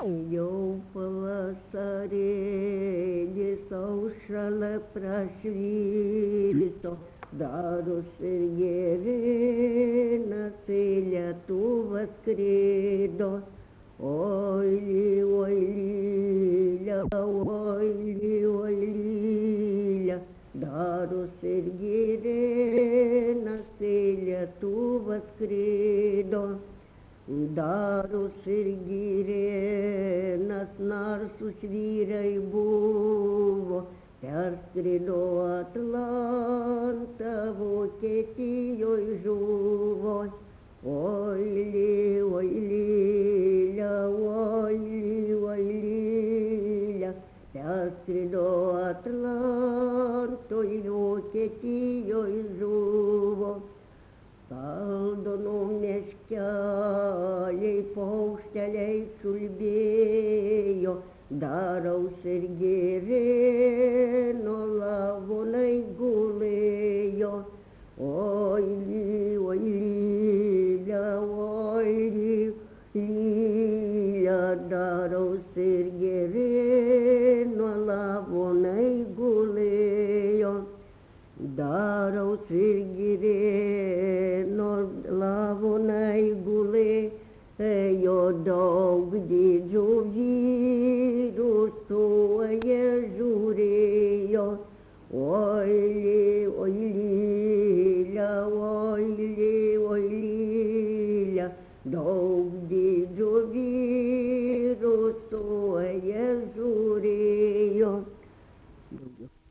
Jau pavasarėlis aušrala prašvyto, daros ir gėrinas į Lietuvą skrido. Oi, oi, lylia, oi, oi, lylia, daros ir gėrinas į Lietuvą skrido. Daros ir gėrinas narsus vyrai buvo, perskrido Atlantą, Vokietijoj žuvo. Oi, lylia, oi, lylia, perskrido Atlantoj, Vokietijoj žuvo. Saldono miškeliai, paukšteliai čiulbėjo, daraus ir gėrė.